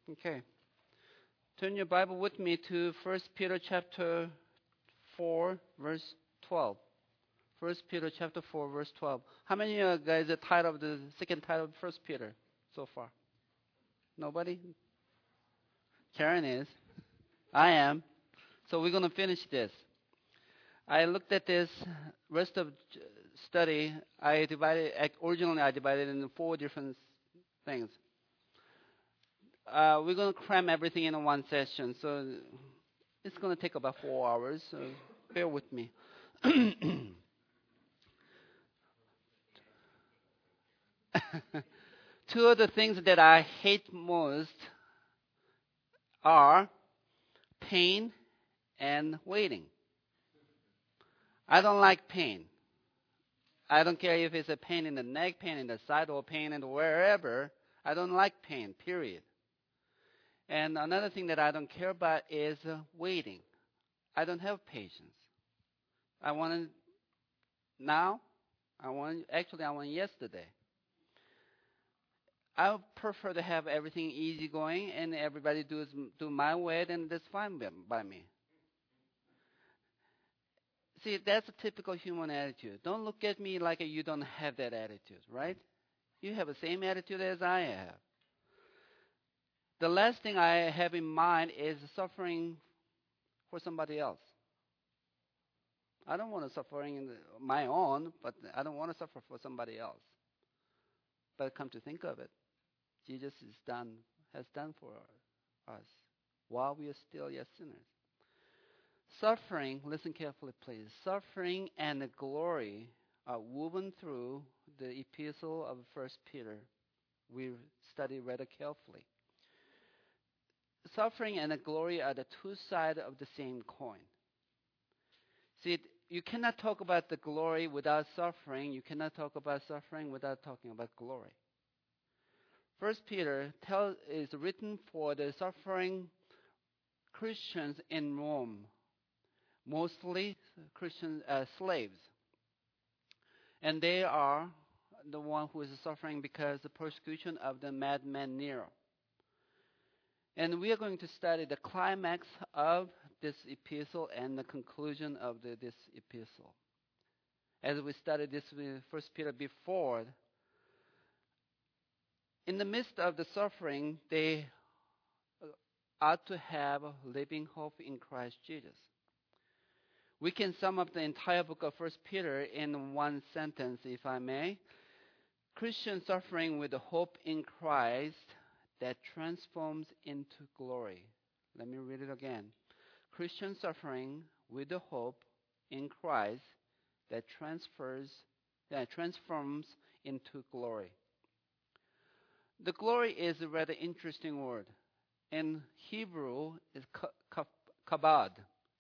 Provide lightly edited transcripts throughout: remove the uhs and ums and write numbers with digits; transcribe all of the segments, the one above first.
Okay. Turn your Bible with me to 1 Peter chapter 4, verse 12. 1 Peter chapter 4, verse 12. How many guys are title of the second title of 1 Peter so far? Nobody? Karen is. I am. So we're going to finish this. I looked at this rest of study. Originally I divided it into 4 different things. We're going to cram everything in one session, so it's going to take about 4 hours, so bear with me. Two of the things that I hate most are pain and waiting. I don't like pain. I don't care if it's a pain in the neck, pain in the side, or pain in wherever. I don't like pain, period. And another thing that I don't care about is waiting. I don't have patience. I want it now. I want yesterday. I prefer to have everything easy going and everybody do my way, then that's fine by me. See, that's a typical human attitude. Don't look at me like you don't have that attitude, right? You have the same attitude as I have. The last thing I have in mind is suffering for somebody else. I don't want to suffer my own, but I don't want to suffer for somebody else. But come to think of it, Jesus has done for us while we are still yet sinners. Suffering, listen carefully please, suffering and the glory are woven through the epistle of 1 Peter. We study rather carefully. Suffering and the glory are the two sides of the same coin. See, you cannot talk about the glory without suffering. You cannot talk about suffering without talking about glory. 1 Peter is written for the suffering Christians in Rome, mostly Christian slaves. And they are the one who is suffering because of the persecution of the madman Nero. And we are going to study the climax of this epistle and the conclusion of this epistle. As we studied this with 1 Peter before, in the midst of the suffering, they ought to have a living hope in Christ Jesus. We can sum up the entire book of 1 Peter in one sentence, if I may. Christian suffering with the hope in Christ that transforms into glory. Let me read it again. Christian suffering with the hope in Christ that transforms into glory. The glory is a rather interesting word. In Hebrew, it's kabod.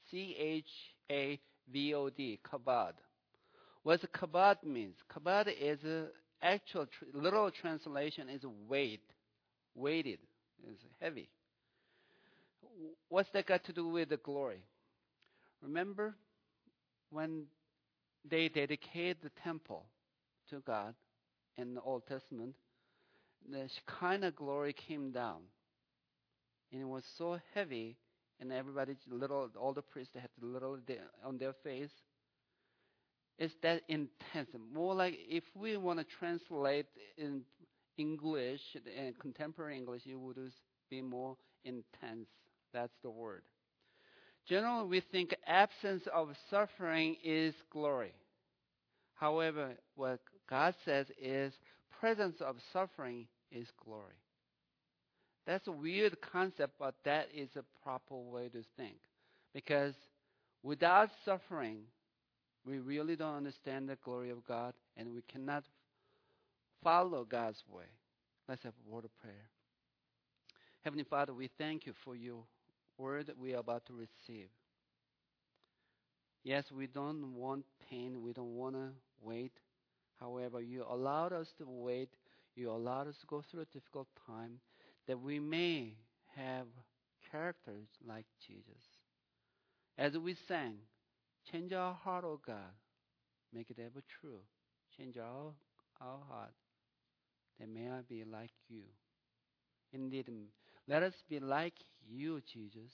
C-H-A-V-O-D, kabod. What kabod means? Kabod is actual literal translation is weight. Weighted, is heavy. What's that got to do with the glory? Remember when they dedicated the temple to God in the Old Testament, the Shekinah glory came down. And it was so heavy, and all the priests had on their face. It's that intense. More like if we want to translate in English, in contemporary English, it would be more intense. That's the word. Generally, we think absence of suffering is glory. However, what God says is presence of suffering is glory. That's a weird concept, but that is a proper way to think. Because without suffering, we really don't understand the glory of God, and we cannot follow God's way. Let's have a word of prayer. Heavenly Father, we thank you for your word that we are about to receive. Yes, we don't want pain. We don't want to wait. However, you allowed us to wait. You allowed us to go through a difficult time that we may have characters like Jesus. As we sang, change our heart, O God. Make it ever true. Change our heart that may I be like you. Indeed, Let us be like you, Jesus,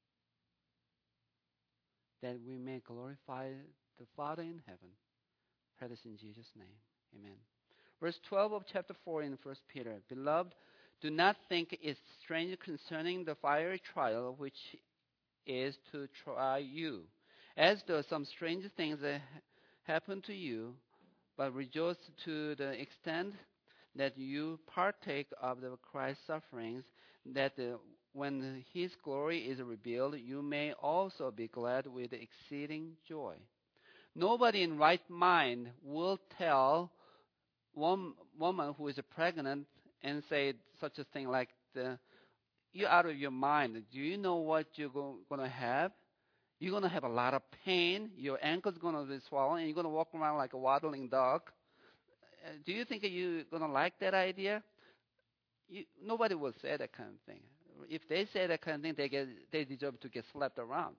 that we may glorify the Father in heaven. Pray this in Jesus' name. Amen. Verse 12 of chapter 4 in 1 Peter. Beloved, do not think it strange concerning the fiery trial which is to try you, as though some strange things happen to you, but rejoice to the extent that you partake of the Christ's sufferings, that when his glory is revealed, you may also be glad with exceeding joy. Nobody in right mind will tell one woman who is pregnant and say such a thing like, you're out of your mind. Do you know what you're going to have? You're going to have a lot of pain. Your ankle's going to be swollen, and you're going to walk around like a waddling dog. Do you think you're going to like that idea? Nobody will say that kind of thing. If they say that kind of thing, they deserve to get slapped around.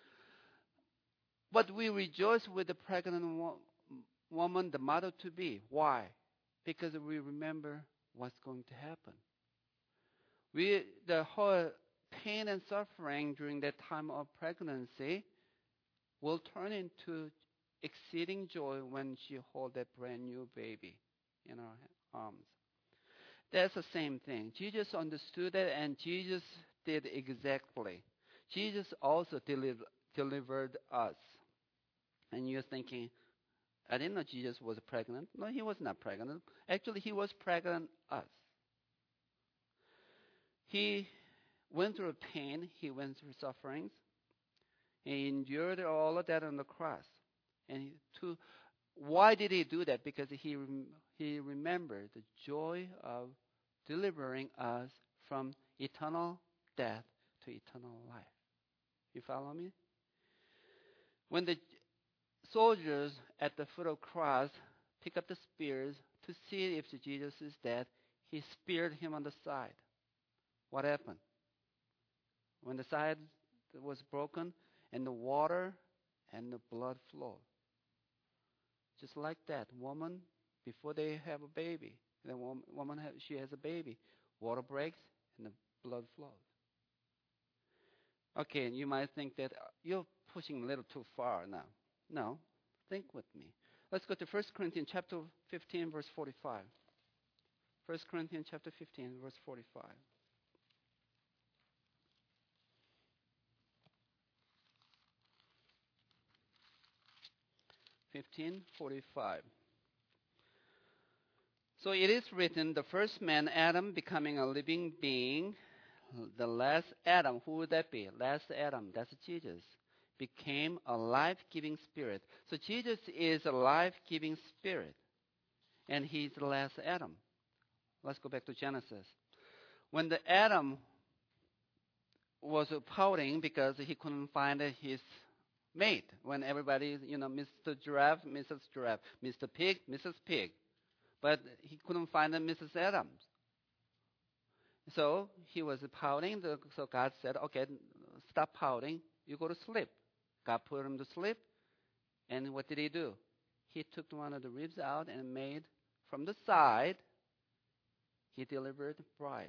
But we rejoice with the pregnant woman, the mother-to-be. Why? Because we remember what's going to happen. The whole pain and suffering during that time of pregnancy will turn into exceeding joy when she holds that brand new baby in her arms. That's the same thing. Jesus understood that, and Jesus did exactly. Jesus also delivered us. And you're thinking, I didn't know Jesus was pregnant. No, he was not pregnant. Actually, he was pregnant us. He went through pain. He went through sufferings. He endured all of that on the cross. And why did he do that? Because he remembered the joy of delivering us from eternal death to eternal life. You follow me? When the soldiers at the foot of the cross pick up the spears to see if Jesus is dead, he speared him on the side. What happened? When the side was broken, and the water and the blood flowed. Just like that, woman, before they have a baby, the woman she has a baby, water breaks and the blood flows. Okay, and you might think that you're pushing a little too far now. No, think with me. Let's go to 1 Corinthians chapter 15, verse 45. 1 Corinthians chapter 15, verse 45. 15:45. So it is written, the first man, Adam, becoming a living being, the last Adam, who would that be? Last Adam, that's Jesus, became a life-giving spirit. So Jesus is a life-giving spirit, and he's the last Adam. Let's go back to Genesis. When the Adam was pouting because he couldn't find his mate, when everybody, Mr. Giraffe, Mrs. Giraffe, Mr. Pig, Mrs. Pig, but he couldn't find Mrs. Adams. So he was pouting. So God said, okay, stop pouting. You go to sleep. God put him to sleep. And what did he do? He took one of the ribs out and made from the side, he delivered bride.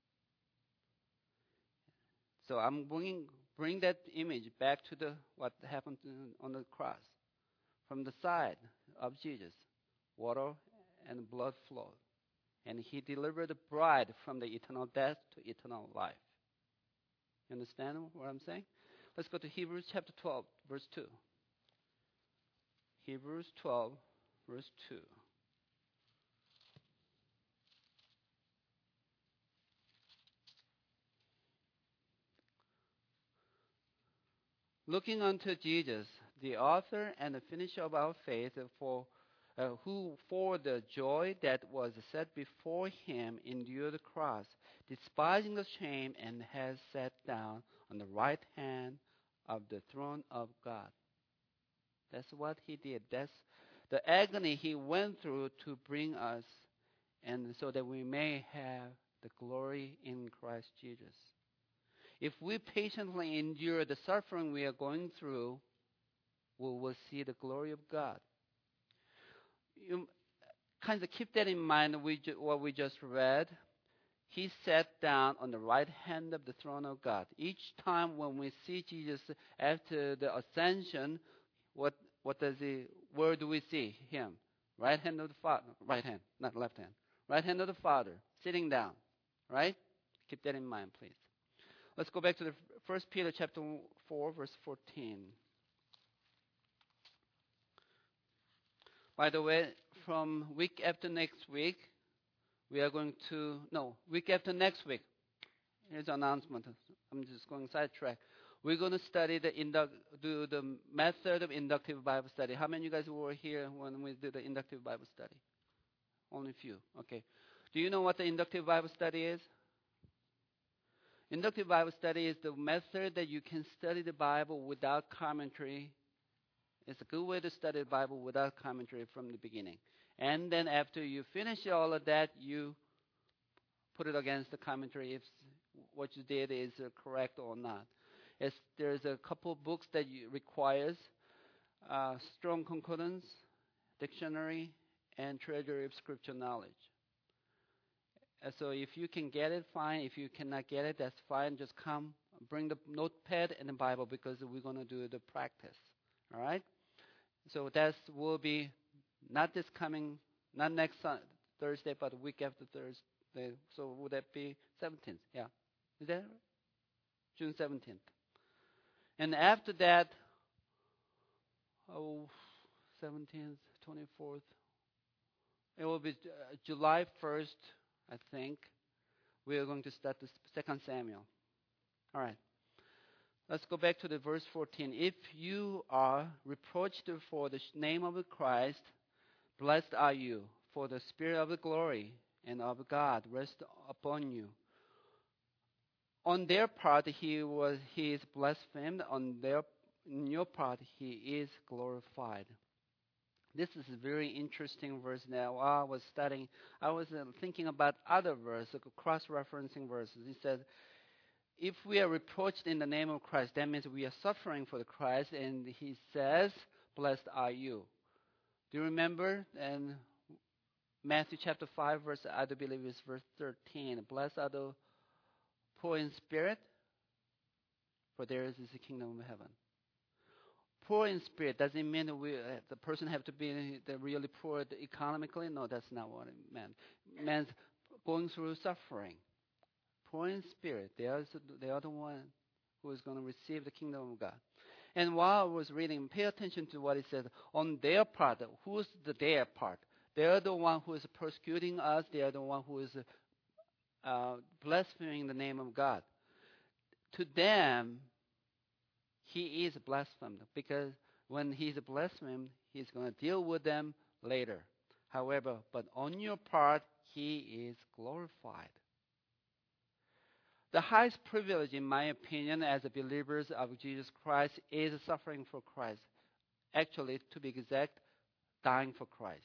So I'm bring that image back to what happened on the cross. From the side of Jesus, water and blood flowed. And he delivered the bride from the eternal death to eternal life. You understand what I'm saying? Let's go to Hebrews chapter 12, verse 2. Hebrews 12, verse 2. Looking unto Jesus, the author and the finisher of our faith, who for the joy that was set before him endured the cross, despising the shame, and has sat down on the right hand of the throne of God. That's what he did. That's the agony he went through to bring us, and so that we may have the glory in Christ Jesus. If we patiently endure the suffering we are going through, we will see the glory of God. You kind of keep that in mind, what we just read. He sat down on the right hand of the throne of God. Each time when we see Jesus after the ascension, what where do we see him? Right hand of the Father. Right hand, not left hand. Right hand of the Father, sitting down. Right? Keep that in mind, please. Let's go back to the 1 Peter chapter 4, verse 14. By the way, from week after next week, we are going to, week after next week. Here's an announcement. I'm just going sidetrack. We're going to study do the method of inductive Bible study. How many of you guys were here when we did the inductive Bible study? Only a few. Okay. Do you know what the inductive Bible study is? Inductive Bible study is the method that you can study the Bible without commentary. It's a good way to study the Bible without commentary from the beginning. And then after you finish all of that, you put it against the commentary if what you did is correct or not. There's a couple books that requires strong concordance, dictionary, and treasury of scripture knowledge. So if you can get it, fine. If you cannot get it, that's fine. Just come, bring the notepad and the Bible because we're going to do the practice. All right? So that will be not next Thursday, but the week after Thursday. So would that be 17th? Yeah. Is that right? June 17th. And after that, 17th, 24th, it will be July 1st, I think. We are going to start the 2 Samuel. All right. Let's go back to the verse 14. If you are reproached for the name of Christ, blessed are you, for the Spirit of the glory and of God rests upon you. On their part, he is blasphemed. In your part, he is glorified. This is a very interesting verse. Now, while I was studying, I was thinking about other verses, cross-referencing verses. He said, if we are reproached in the name of Christ, that means we are suffering for the Christ. And he says, blessed are you. Do you remember? And Matthew chapter 5, I do believe it's verse 13. Blessed are the poor in spirit, for theirs is the kingdom of heaven. Poor in spirit doesn't mean the person have to be really poor economically. No, that's not what it meant. It meant going through suffering. Poor in spirit, they are the one who is going to receive the kingdom of God. And while I was reading, pay attention to what it says. On their part, who's the their part? They are the one who is persecuting us. They are the one who is blaspheming the name of God. To them, he is blasphemed because when he's blasphemed, he's going to deal with them later. However, but on your part, he is glorified. The highest privilege, in my opinion, as believers of Jesus Christ is suffering for Christ. Actually, to be exact, dying for Christ.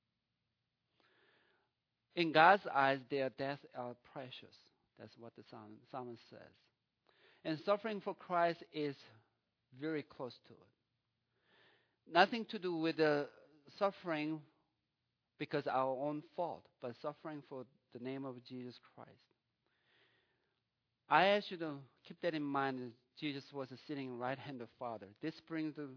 In God's eyes, their deaths are precious. That's what the psalmist says. And suffering for Christ is very close to it. Nothing to do with the suffering because our own fault, but suffering for the name of Jesus Christ. I ask you to keep that in mind as Jesus was sitting right hand of Father. This brings to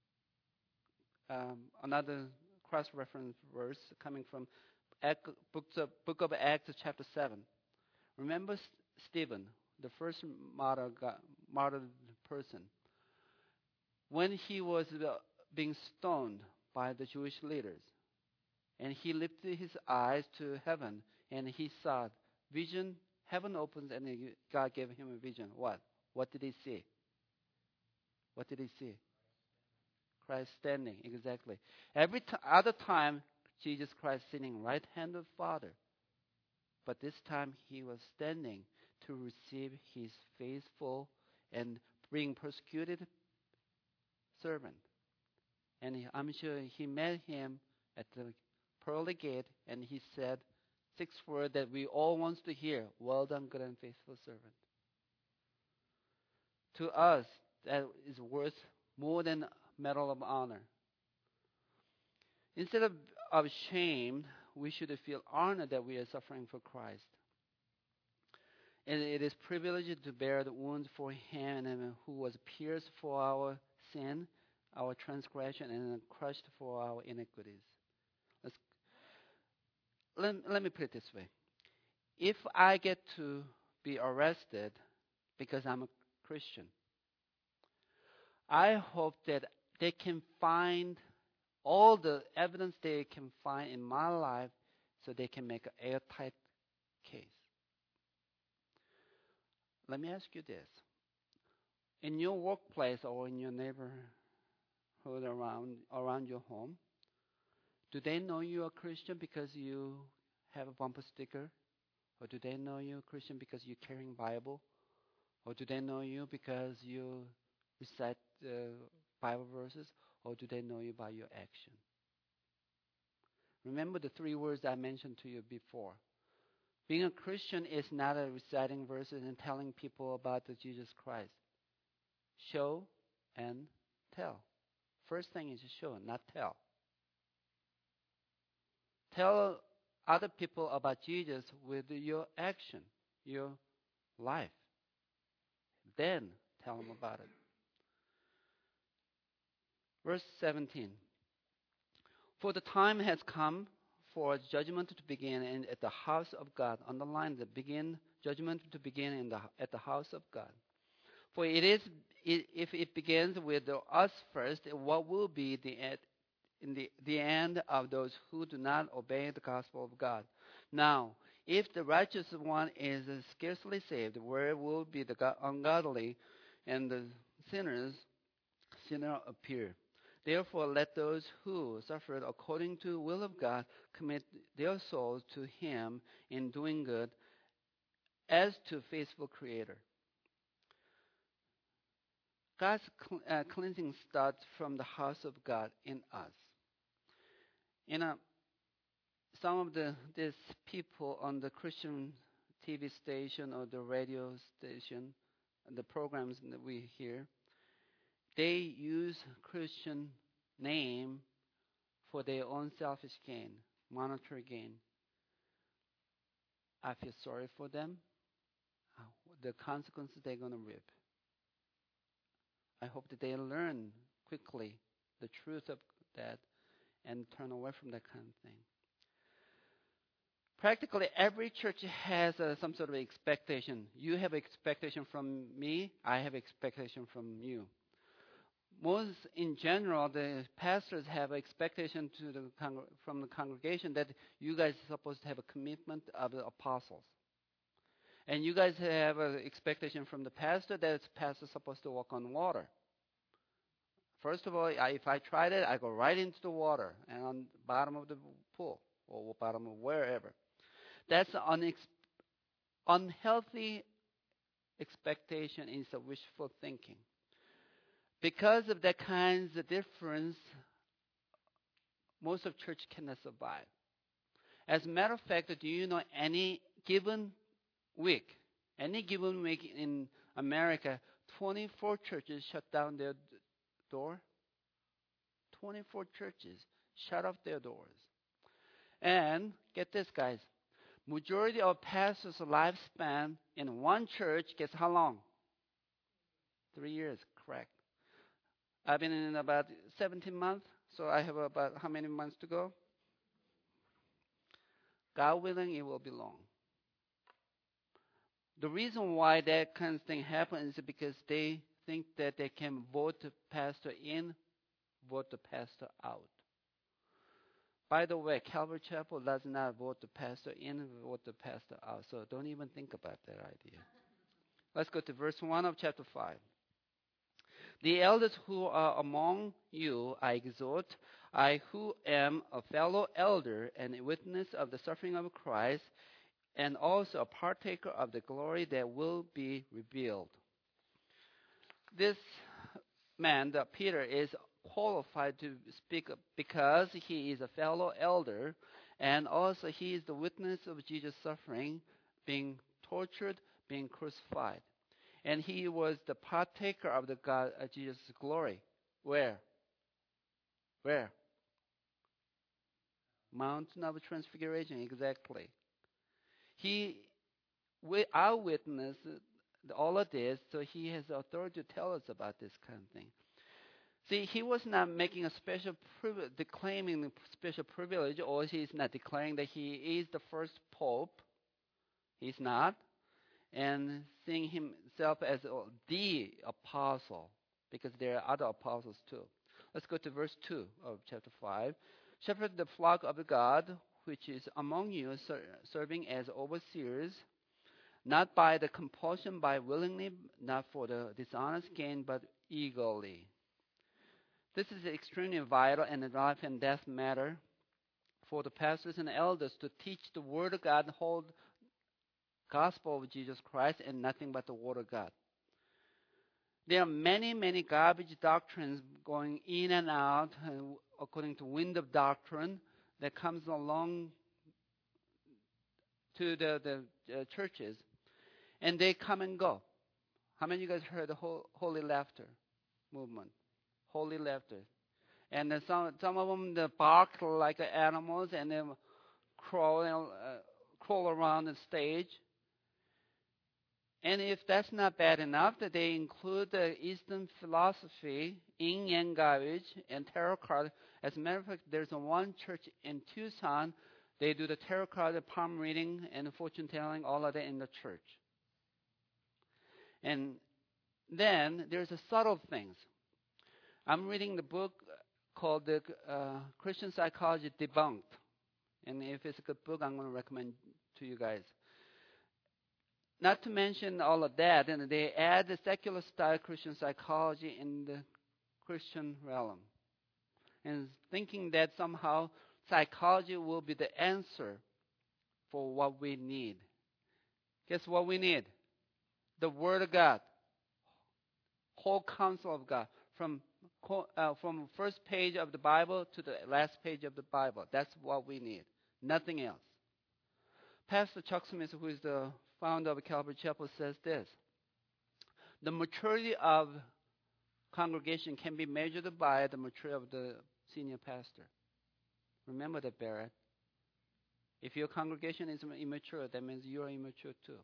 another cross-reference verse coming from Book of Acts, chapter 7. Remember Stephen, the first martyred person. When he was being stoned by the Jewish leaders, and he lifted his eyes to heaven, and he saw vision. Heaven opens, and God gave him a vision. What? What did he see? What did he see? Christ standing, exactly. Every other time, Jesus Christ sitting right hand of Father. But this time, he was standing to receive his faithful and being persecuted servant. And I'm sure he met him at the pearly gate, and he said 6 words that we all want to hear. Well done, good and faithful servant. To us, that is worth more than medal of honor. Instead of shame, we should feel honored that we are suffering for Christ. And it is privileged to bear the wounds for him, and who was pierced for our sin, our transgression, and crushed for our iniquities. Let's, let me put it this way. If I get to be arrested because I'm a Christian, I hope that they can find all the evidence they can find in my life so they can make an airtight case. Let me ask you this. In your workplace or in your neighborhood around your home, do they know you're a Christian because you have a bumper sticker? Or do they know you're a Christian because you're carrying Bible? Or do they know you because you recite Bible verses? Or do they know you by your action? Remember the 3 words I mentioned to you before. Being a Christian is not a reciting verses and telling people about the Jesus Christ. Show and tell. First thing is to show, not tell. Tell other people about Jesus with your action, your life. Then tell them about it. Verse 17. For the time has come for judgment to begin at the house of God. Underline the judgment to begin at the house of God. For if it begins with us first, what will be the end of those who do not obey the gospel of God? Now, if the righteous one is scarcely saved, where will be the ungodly and the sinner appear? Therefore, let those who suffered according to the will of God commit their souls to Him in doing good as to faithful Creator. God's cleansing starts from the house of God in us. Some of these people on the Christian TV station or the radio station, the programs that we hear, they use Christian name for their own selfish gain, monetary gain. I feel sorry for them. The consequences they're going to reap. I hope that they learn quickly the truth of that and turn away from that kind of thing. Practically every church has some sort of expectation. You have expectation from me. I have expectation from you. Most, in general, the pastors have expectation from the congregation that you guys are supposed to have a commitment of the apostles. And you guys have an expectation from the pastor that the pastor is supposed to walk on water. First of all, if I tried it, I go right into the water and on the bottom of the pool or bottom of wherever. That's an unhealthy expectation. Is a wishful thinking. Because of that kinds of difference, most of church cannot survive. As a matter of fact, do you know any given week in America, 24 churches shut down their door? 24 churches shut off their doors. And get this, guys. Majority of pastors' lifespan in one church, guess how long? 3 years, correct. I've been in about 17 months, so I have about how many months to go? God willing, it will be long. The reason why that kind of thing happens is because they think that they can vote the pastor in, vote the pastor out. By the way, Calvary Chapel does not vote the pastor in, vote the pastor out. So don't even think about that idea. Let's go to verse 1 of chapter 5. The elders who are among you I exhort, I who am a fellow elder and a witness of the suffering of Christ, and also a partaker of the glory that will be revealed. This man, Peter, is qualified to speak because he is a fellow elder, and also he is the witness of Jesus' suffering, being tortured, being crucified. And he was the partaker of the God, Jesus' glory. Where? Mountain of Transfiguration, exactly. He our witness all of this, so he has authority to tell us about this kind of thing. See, he was not making a special declaiming a special privilege, or he's not declaring that he is the first pope. He's not, and seeing himself as the apostle, because there are other apostles too. Let's go to verse 2 of chapter 5. Shepherd the flock of God, which is among you, serving as overseers, not by the compulsion, by willingly, not for the dishonest gain, but eagerly. This is extremely vital and a life and death matter for the pastors and elders to teach the Word of God, hold gospel of Jesus Christ, and nothing but the Word of God. There are many, many garbage doctrines going in and out according to wind of doctrine that comes along to the churches, and they come and go. How many of you guys heard the holy laughter movement? Holy laughter. And some of them they bark like animals and they crawl around the stage. And if that's not bad enough, that they include the Eastern philosophy, yin yang garbage, and tarot card. As a matter of fact, there's one church in Tucson. They do the tarot card, the palm reading, and fortune telling, all of that in the church. And then there's the subtle things. I'm reading the book called The Christian Psychology Debunked. And if it's a good book, I'm going to recommend to you guys. Not to mention all of that, and they add the secular style Christian psychology in the Christian realm. And thinking that somehow psychology will be the answer for what we need. Guess what we need? The Word of God. Whole counsel of God. From first page of the Bible to the last page of the Bible. That's what we need. Nothing else. Pastor Chuck Smith, who is the founder of Calvary Chapel, says this: the maturity of congregation can be measured by the maturity of the senior pastor. Remember that, Barrett. If your congregation is immature, that means you are immature too.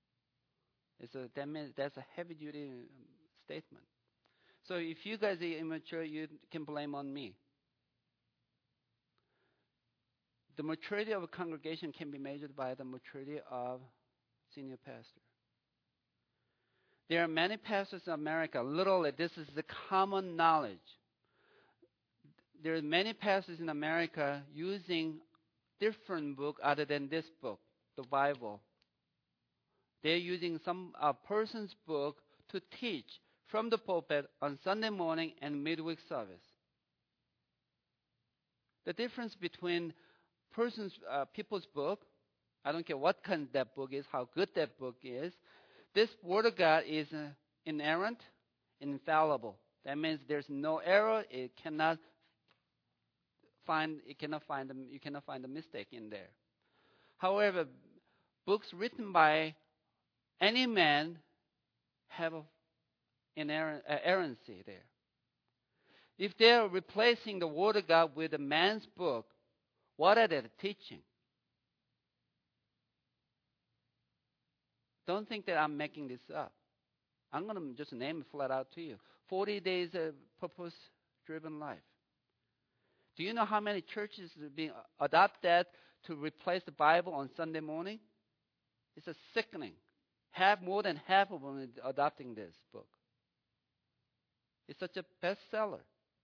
That's a heavy-duty statement. So if you guys are immature, you can blame on me. The maturity of a congregation can be measured by the maturity of senior pastor. There are many pastors in America. Literally, this is the common knowledge. There are many pastors in America using different book other than this book, the Bible. They're using some person's book to teach from the pulpit on Sunday morning and midweek service. The difference between people's book, I don't care what kind that book is, how good that book is, this Word of God is inerrant, infallible. That means there's no error. You cannot find a mistake in there. However, books written by any man have errancy there. If they're replacing the Word of God with a man's book, what are they teaching? Don't think that I'm making this up. I'm going to just name it flat out to you. 40 days of purpose-driven life. Do you know how many churches are being adopted to replace the Bible on Sunday morning? It's a sickening. More than half of them are adopting this book. It's such a bestseller.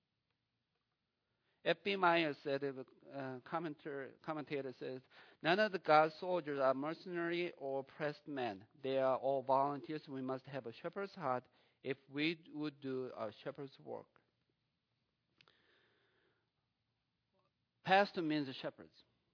F.B. Meyer said, commentator says, none of the God's soldiers are mercenary or oppressed men. They are all volunteers. We must have a shepherd's heart if we would do a shepherd's work. Pastor means shepherds.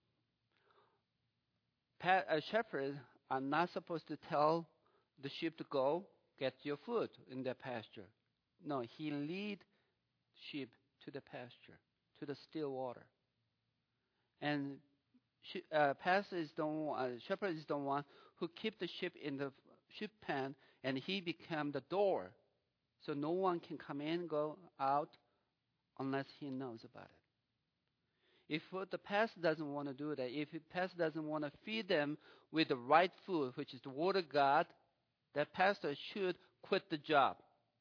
Shepherds are not supposed to tell the sheep to go get your food in their pasture. No, he lead sheep to the pasture, to the still water. And shepherds is the one who keep the sheep in the sheep pen, and he become the door, so no one can come in, go out, unless he knows about it. If the pastor doesn't want to do that, if the pastor doesn't want to feed them with the right food, which is the Word of God, that pastor should quit the job.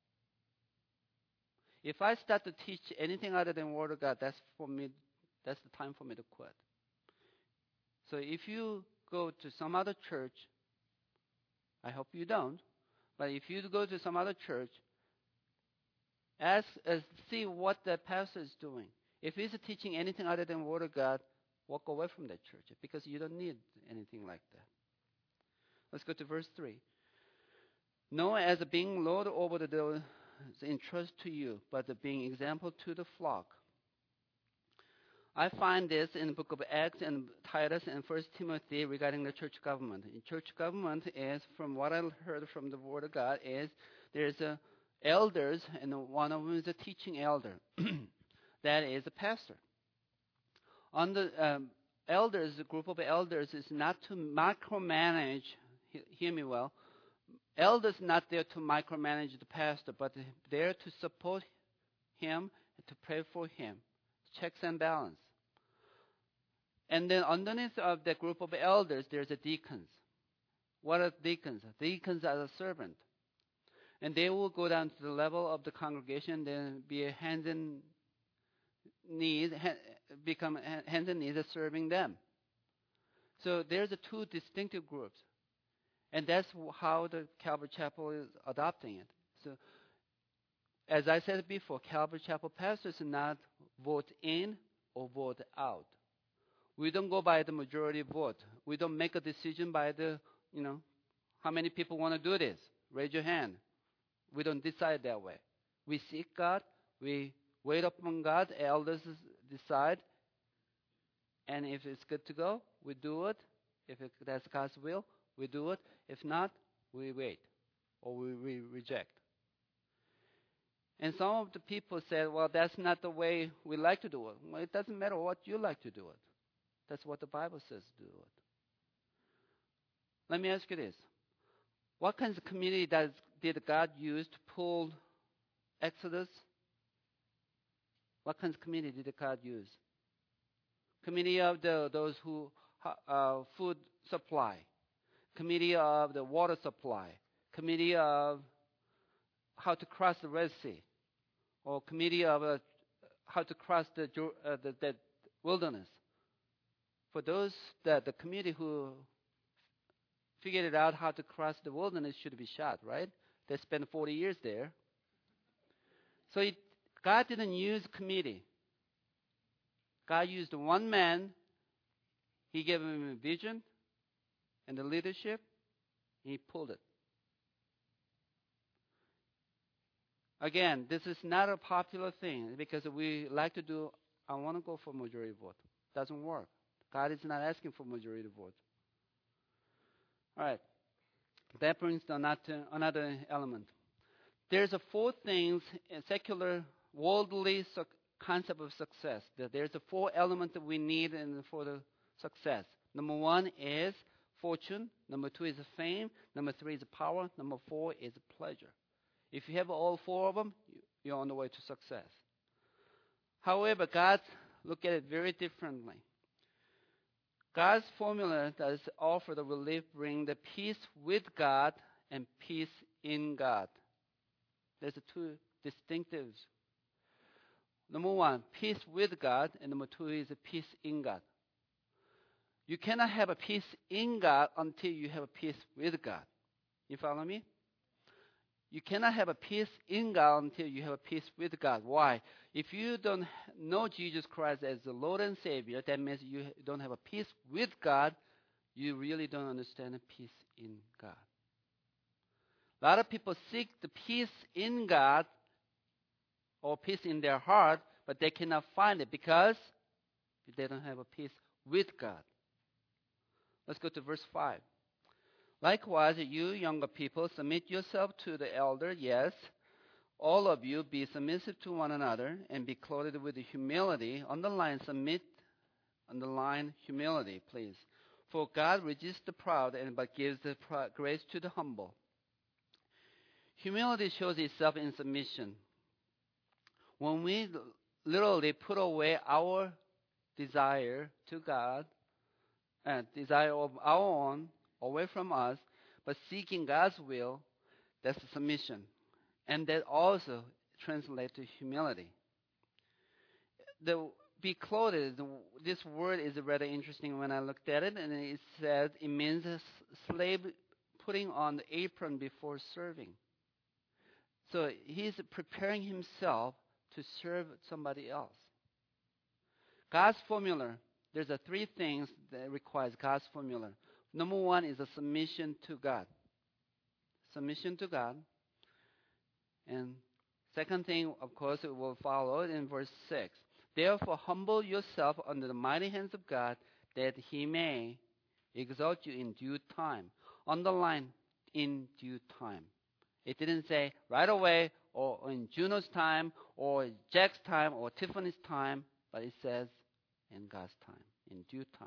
If I start to teach anything other than Word of God, that's the time for me to quit. So if you go to some other church, I hope you don't, but if you go to some other church, see what the pastor is doing. If he's teaching anything other than Word of God, walk away from that church because you don't need anything like that. Let's go to verse 3. No, as being Lord over the entrust to you, but being example to the flock. I find this in the book of Acts and Titus and 1 Timothy regarding the church government. In church government is, from what I heard from the Word of God, is there's elders, and one of them is a teaching elder. That is a pastor. On the elders, the group of elders is not to micromanage, hear me well, elders not there to micromanage the pastor, but there to support him, to pray for him. Checks and balance. And then underneath of the group of elders, there's a deacons. What are deacons? Deacons are a servant. And they will go down to the level of the congregation, then be hands and knees, become hands and knees serving them. So there's two distinctive groups. And that's how the Calvary Chapel is adopting it. So as I said before, Calvary Chapel pastors not vote in or vote out. We don't go by the majority vote. We don't make a decision by the, how many people want to do this. Raise your hand. We don't decide that way. We seek God. We wait upon God. Elders decide. And if it's good to go, we do it. If that's God's will, we do it. If not, we wait or we reject. And some of the people said, well, that's not the way we like to do it. Well, it doesn't matter what you like to do it. That's what the Bible says do it. Let me ask you this. What kinds of community did God use to pull Exodus? What kinds of community did God use? Committee of those who food supply. Committee of the water supply. Committee of how to cross the Red Sea. Or committee of how to cross the wilderness. For those, the committee who figured it out how to cross the wilderness should be shot, right? They spent 40 years there. So God didn't use committee. God used one man. He gave him a vision and the leadership. He pulled it. Again, this is not a popular thing because we like to do, I want to go for majority vote. Doesn't work. God is not asking for majority vote. All right. That brings to another element. There's four things in secular, worldly concept of success. There's 4 elements that we need for the success. Number 1 is fortune. Number 2 is fame. Number 3 is power. Number 4 is pleasure. If you have all 4 of them, you're on the way to success. However, God look at it very differently. God's formula does offer the relief, bring the peace with God and peace in God. There's 2 distinctives. Number 1, peace with God, and number 2 is peace in God. You cannot have a peace in God until you have a peace with God. You follow me? You cannot have a peace in God until you have a peace with God. Why? If you don't know Jesus Christ as the Lord and Savior, that means you don't have a peace with God. You really don't understand the peace in God. A lot of people seek the peace in God or peace in their heart, but they cannot find it because they don't have a peace with God. Let's go to verse 5. Likewise, you younger people, submit yourself to the elder. Yes, all of you be submissive to one another and be clothed with humility. Underline submit, underline humility, please. For God resists the proud but gives the grace to the humble. Humility shows itself in submission. When we literally put away our desire to God, desire of our own away from us, but seeking God's will, that's submission. And that also translates to humility. The be clothed, this word is rather interesting when I looked at it, and it says it means a slave putting on the apron before serving. So he's preparing himself to serve somebody else. God's formula, there's three things that requires God's formula. Number one is a submission to God. Submission to God. And second thing, of course, it will follow in verse 6. Therefore, humble yourself under the mighty hands of God, that he may exalt you in due time. Underline, in due time. It didn't say right away, or in Juno's time, or Jack's time, or Tiffany's time, but it says in God's time, in due time.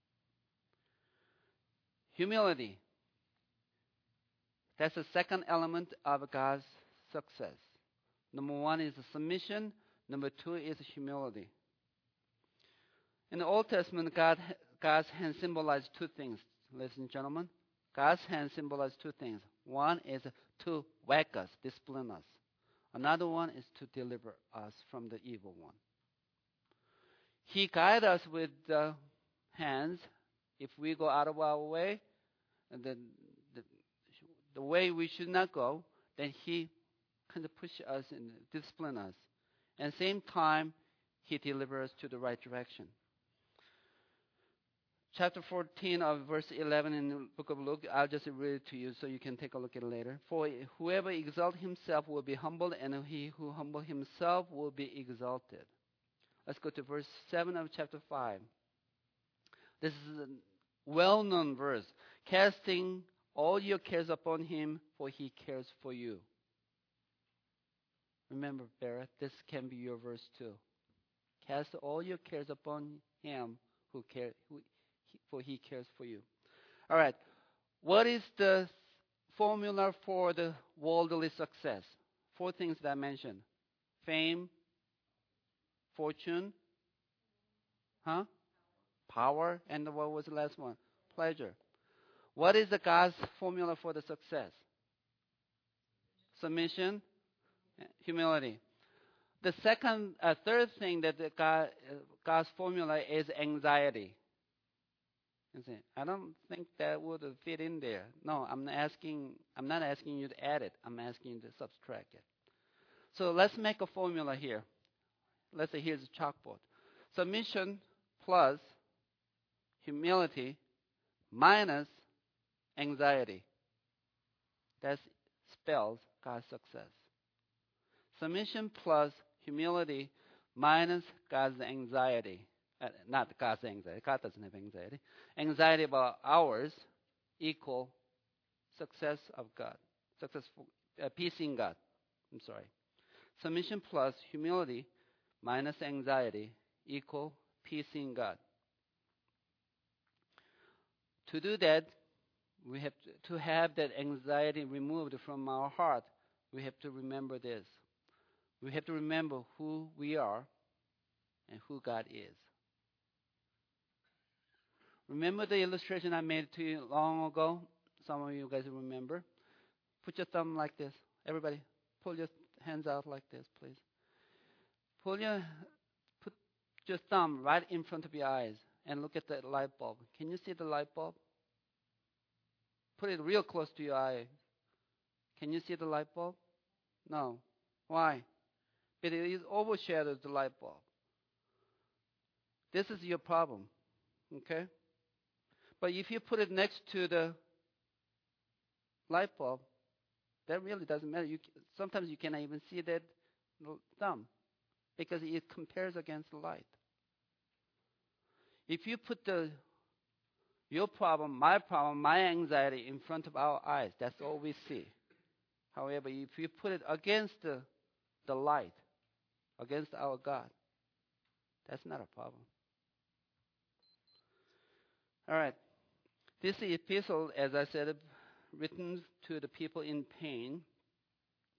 Humility. That's the second element of God's success. Number one is submission. Number two is humility. In the Old Testament, God's hand symbolized two things, ladies and gentlemen. God's hand symbolized two things. One is to whack us, discipline us. Another one is to deliver us from the evil one. He guides us with the hands. If we go out of our way, and the way we should not go, then He kind of pushes us and discipline us. And at the same time, He delivers us to the right direction. Chapter 14 of verse 11 in the book of Luke, I'll just read it to you so you can take a look at it later. For whoever exalts himself will be humbled, and he who humbles himself will be exalted. Let's go to verse 7 of chapter 5. This is a well-known verse. Casting all your cares upon him, for he cares for you. Remember, Barrett, this can be your verse too. Cast all your cares upon him, for he cares for you. All right. What is the formula for the worldly success? 4 things that I mentioned. Fame, fortune, power, and what was the last one? Pleasure. What is the God's formula for the success? Submission, humility. The third thing that God's formula is anxiety. I don't think that would fit in there. No, I'm not asking you to add it. I'm asking you to subtract it. So let's make a formula here. Let's say here's a chalkboard. Submission plus humility minus anxiety. That spells God's success. Submission plus humility minus God's anxiety. Not God's anxiety. God doesn't have anxiety. Anxiety about ours equal success of God. Peace in God. I'm sorry. Submission plus humility minus anxiety equal peace in God. To do that, we have to have that anxiety removed from our heart. We have to remember this. We have to remember who we are and who God is. Remember the illustration I made to you long ago? Some of you guys remember. Put your thumb like this. Everybody, pull your hands out like this, please. Put your thumb right in front of your eyes and look at the light bulb. Can you see the light bulb? Put it real close to your eye. Can you see the light bulb? No. Why? But it overshadows the light bulb. This is your problem. Okay? But if you put it next to the light bulb, that really doesn't matter. Sometimes you cannot even see that thumb because it compares against the light. If you put your problem, my anxiety in front of our eyes, that's all we see. However, if you put it against the light, against our God, that's not a problem. All right. This epistle, as I said, written to the people in pain.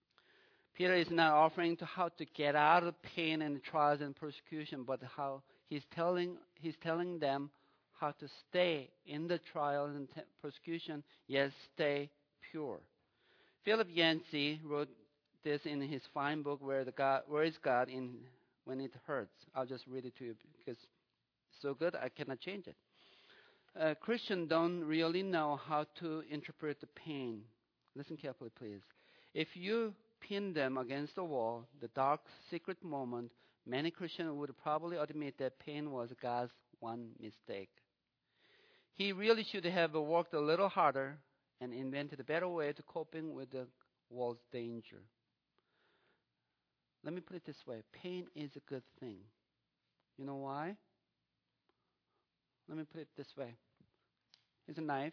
Peter is not offering to how to get out of pain and trials and persecution, but how telling them how to stay in the trial and persecution, yet stay pure. Philip Yancey wrote this in his fine book, Where is God in When It Hurts. I'll just read it to you because it's so good I cannot change it. Christians don't really know how to interpret the pain. Listen carefully, please. If you pin them against the wall, the dark, secret moment, many Christians would probably admit that pain was God's one mistake. He really should have worked a little harder and invented a better way to coping with the wall's danger. Let me put it this way. Pain is a good thing. You know why? Let me put it this way. Here's a knife.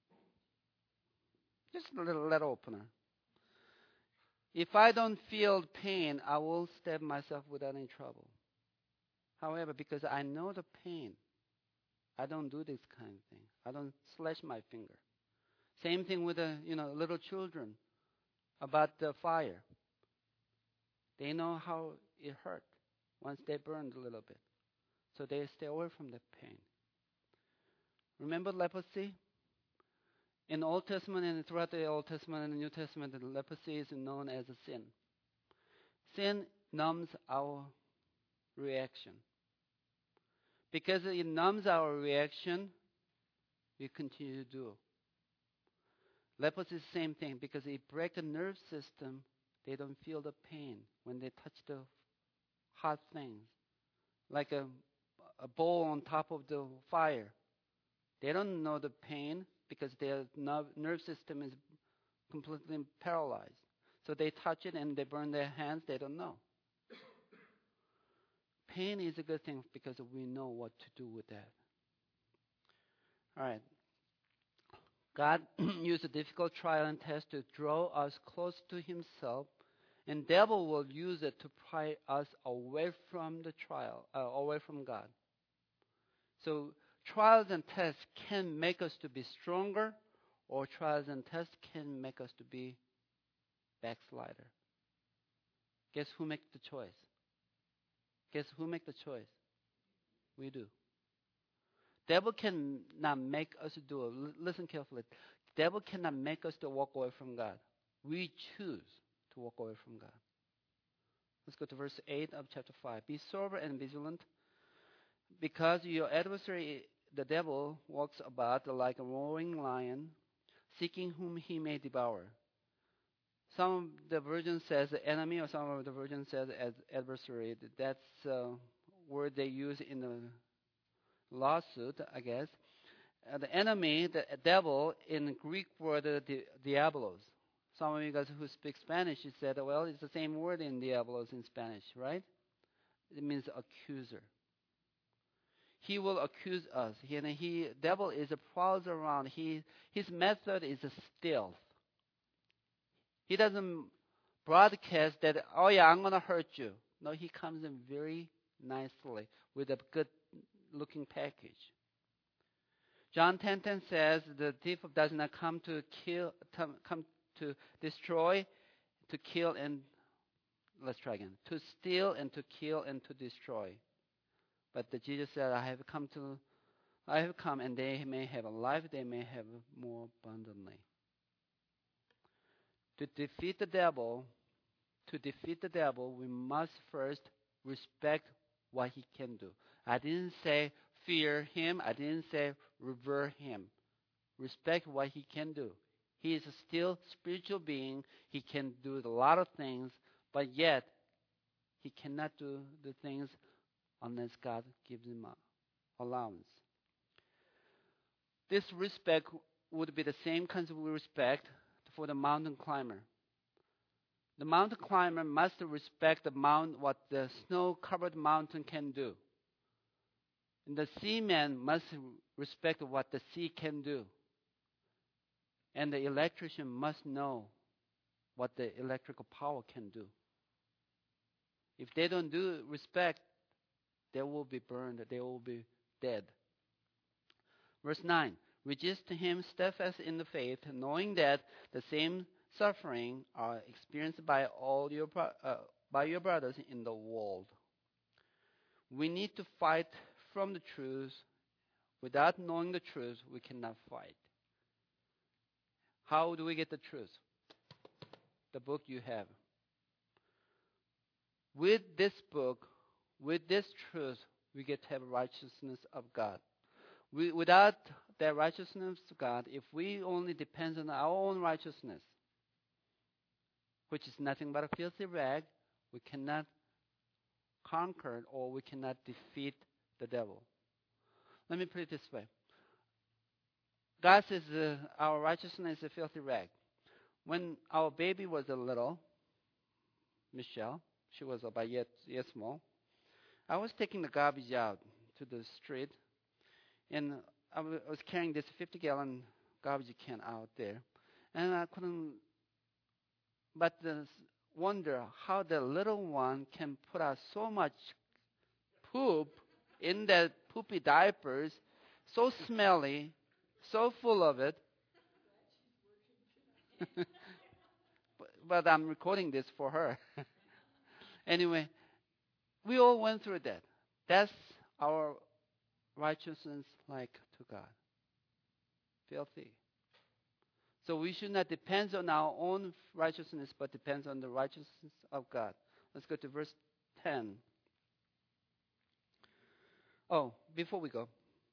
Just a little letter opener. If I don't feel pain, I will stab myself without any trouble. However, because I know the pain, I don't do this kind of thing. I don't slash my finger. Same thing with the little children about the fire. They know how it hurt once they burned a little bit. So they stay away from the pain. Remember leprosy? In the Old Testament and throughout the Old Testament and the New Testament, the leprosy is known as a sin. Sin numbs our reaction. Because it numbs our reaction, we continue to do. Leprosy is the same thing because it breaks the nerve system. They don't feel the pain when they touch the hot things, like a bowl on top of the fire. They don't know the pain because their nerve system is completely paralyzed. So they touch it and they burn their hands. They don't know. Pain is a good thing because we know what to do with that. All right. God used a difficult trial and test to draw us close to Himself, and devil will use it to pry us away from the trial, away from God. So trials and tests can make us to be stronger, or trials and tests can make us to be backslider. Guess who makes the choice? Guess who makes the choice? We do. Devil cannot make us do it. Listen carefully. Devil cannot make us to walk away from God. We choose to walk away from God. Let's go to verse 8 of chapter 5. Be sober and vigilant, because your adversary, the devil, walks about like a roaring lion, seeking whom he may devour. Some of the version says enemy, or some of the version says adversary. That's a word they use in the lawsuit, I guess. The enemy, the devil, in the Greek word, diabolos. Some of you guys who speak Spanish, you said, well, it's the same word in diabolos in Spanish, right? It means accuser. He will accuse us. Devil is a prowls around. His method is a stealth. He doesn't broadcast that, oh yeah, I'm going to hurt you. No, he comes in very nicely with a good-looking package. John 10:10 says, the thief does not come to come to destroy, to kill, and let's try again. To steal and to kill and to destroy. But Jesus said, I have come, and they may have a life, they may have more abundantly. To defeat the devil, we must first respect what he can do. I didn't say fear him. I didn't say revere him. Respect what he can do. He is a still spiritual being. He can do a lot of things, but yet he cannot do the things unless God gives him allowance. This respect would be the same kind of respect for the mountain climber. The mountain climber must respect what the snow-covered mountain can do. And the seaman must respect what the sea can do. And the electrician must know what the electrical power can do. If they don't respect, they will be burned, they will be dead. Verse 9, resist him steadfast in the faith, knowing that the same suffering are experienced by your brothers in the world. We need to fight from the truth. Without knowing the truth, we cannot fight. How do we get the truth? The book you have. With this book, with this truth, we get to have righteousness of God. Without that righteousness of God, if we only depend on our own righteousness, which is nothing but a filthy rag, we cannot conquer or we cannot defeat the devil. Let me put it this way. God says our righteousness is a filthy rag. When our baby was a little, Michelle, she was about yet small, I was taking the garbage out to the street, and I was carrying this 50-gallon garbage can out there, and I couldn't but wonder how the little one can put out so much poop in that poopy diapers, so smelly, so full of it. But I'm recording this for her. Anyway, we all went through that. That's our righteousness like to God. Filthy. So we should not depend on our own righteousness, but depend on the righteousness of God. Let's go to verse 10. Oh, before we go,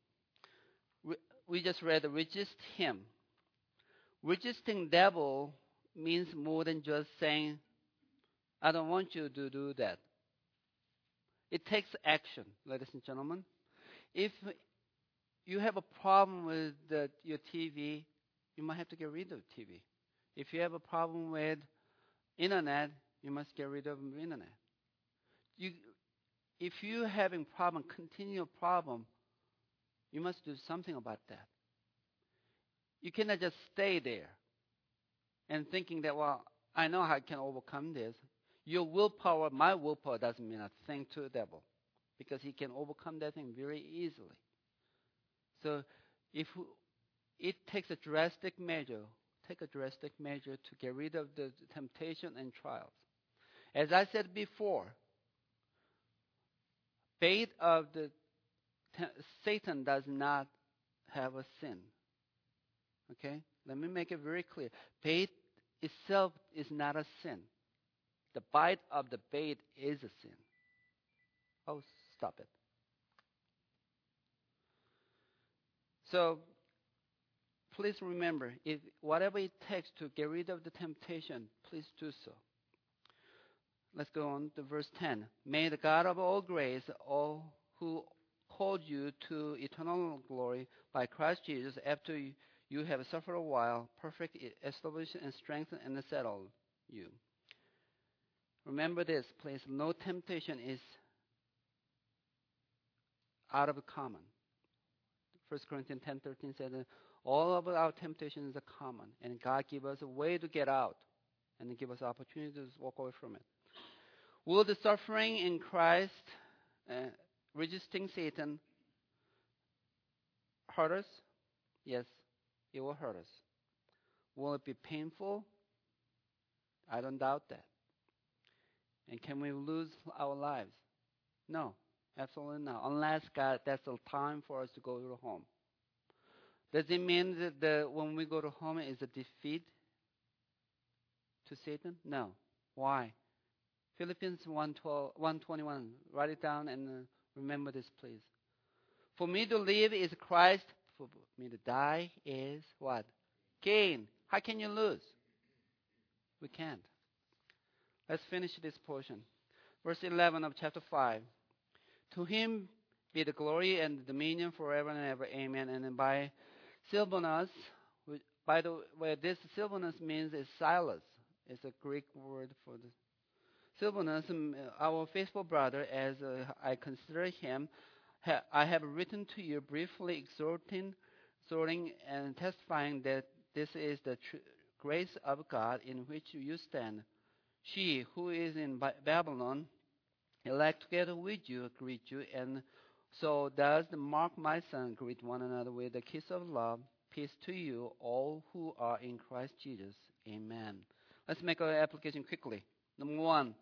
we just read resist him. Resisting devil means more than just saying, I don't want you to do that. It takes action, ladies and gentlemen. If you have a problem with your TV, you might have to get rid of TV. If you have a problem with internet, you must get rid of the internet. If you're having continual problem, you must do something about that. You cannot just stay there and thinking that, well, I know how I can overcome this. Your willpower, my willpower doesn't mean a thing to the devil because he can overcome that thing very easily. So if it takes a drastic measure, to get rid of the temptation and trials. As I said before, bait of Satan does not have a sin. Okay? Let me make it very clear. Bait itself is not a sin. The bite of the bait is a sin. Oh, stop it. So, please remember, if whatever it takes to get rid of the temptation, please do so. Let's go on to verse 10. May the God of all grace, all who called you to eternal glory by Christ Jesus, after you have suffered a while, perfect, establish and strengthen and settle you. Remember this, please. No temptation is out of the common. 1 Corinthians 10:13 says, all of our temptations are common, and God give us a way to get out, and give us opportunity to walk away from it. Will the suffering in Christ, resisting Satan, hurt us? Yes, it will hurt us. Will it be painful? I don't doubt that. And can we lose our lives? No, absolutely not. Unless God, that's the time for us to go to home. Does it mean that when we go to home is a defeat to Satan? No. Why? Philippians 1:21. Write it down and remember this, please. For me to live is Christ. For me to die is what? Gain. How can you lose? We can't. Let's finish this portion. Verse 11 of chapter 5. To him be the glory and the dominion forever and ever. Amen. And then by Silvanus, by the way, this Silvanus means is Silas. It's a Greek word for the Silvanus, our faithful brother, as I consider him, I have written to you briefly exhorting and testifying that this is the grace of God in which you stand. She who is in Babylon, elect together with you, greet you, and so does Mark my son greet one another with a kiss of love. Peace to you, all who are in Christ Jesus. Amen. Let's make our application quickly. Number 1,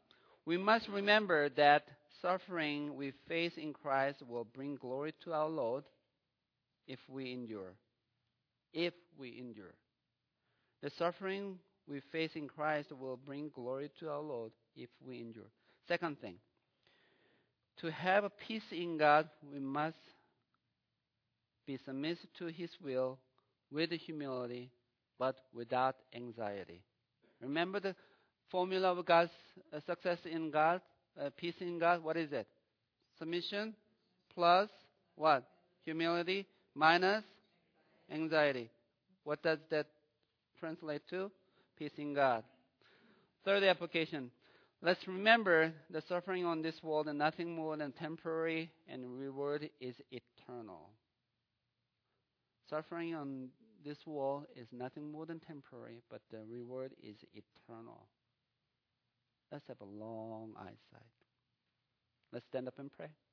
We must remember that suffering we face in Christ will bring glory to our Lord if we endure. If we endure. The suffering we face in Christ will bring glory to our Lord if we endure. Second thing, to have a peace in God, we must be submissive to His will with humility, but without anxiety. Remember the formula of God's success in God, peace in God? What is it? Submission plus what? Humility minus anxiety. What does that translate to? Peace in God. Third application. Let's remember the suffering on this world is nothing more than temporary, and reward is eternal. Suffering on this world is nothing more than temporary, but the reward is eternal. Let's have a long eyesight. Let's stand up and pray.